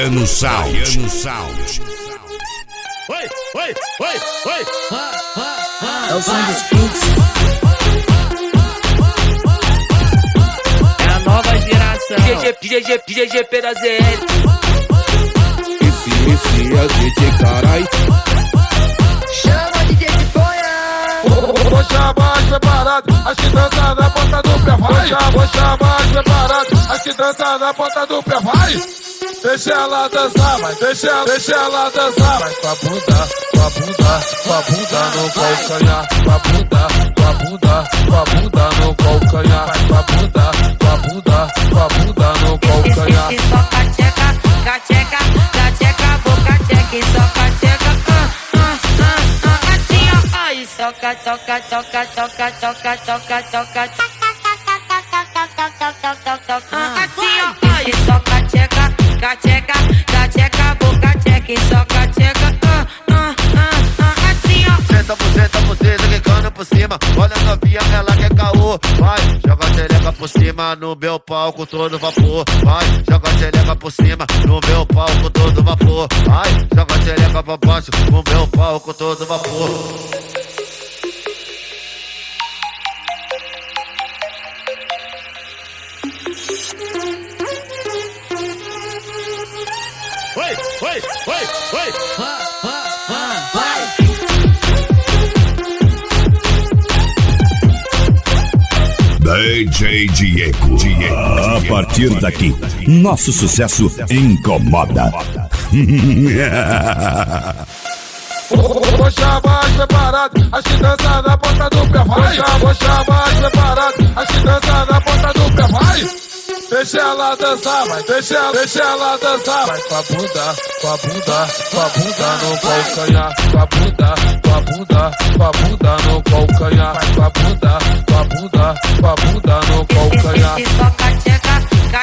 Baiano Sound. Oi. É o som dos Kings. É a nova geração. DJ GP da ZL. Esse é o DJ carai. Chama DJ de Ponha. Vou chamar as preparadas, as que dançam na ponta do pé vai. Vou chamar as preparadas, as que dançam na ponta do pé vai. Deixa ela dançar, vai, deixa ela dançar. Vai com a bunda no calcanhar. Com a bunda no calcanhar. Vai com a bunda no calcanhar. E só cacheca, boca checa, e só cacheca, assim ó, aí soca, assim ó, aí só cacheca, boca checa, e só cacheca, assim ó. Senta você, quicando por cima. Olha a novinha, ela quer caô. Vai, joga a xereca por cima no meu palco todo vapor. Vai, joga a xereca por cima no meu palco todo vapor. Vai, joga a xereca pra baixo no meu palco todo vapor. Oi. DJ Diego. A partir daqui, nosso sucesso incomoda. Vou chamar as preparadas, as que dançam na ponta do pé vai. Vou chamar as preparadas, as que dançam na ponta do pé vai. Deixa ela dançar, vai, deixa ela dançar. Vai com a bunda no calcanhar. Com a bunda no calcanhar. Vai com a bunda no calcanhar. E só cacheca,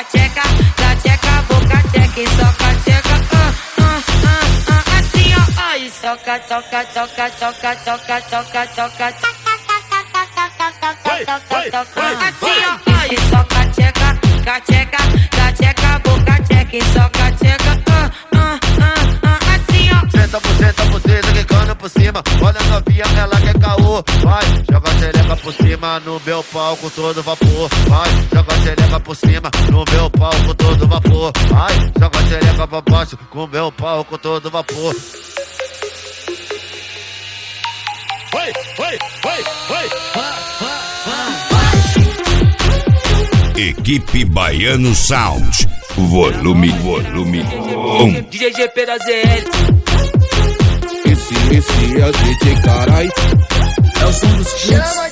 boca checa, e só cacheca, assim ó, aí soca, assim ó, aí só cacheca, boca checa, e só cacheca, assim ó. Senta você, quicando por cima. Olha a novinha, ela quer caô. Vai, joga a xereca por cima no meu palco todo vapor. Vai, joga a xereca por cima no meu palco todo vapor. Vai, joga a xereca pra baixo com o meu palco todo vapor. Oi. Equipe Baiano Sound. Volume 1. DJ GP da ZL. Esse é o DJ carai. É o som dos Kings.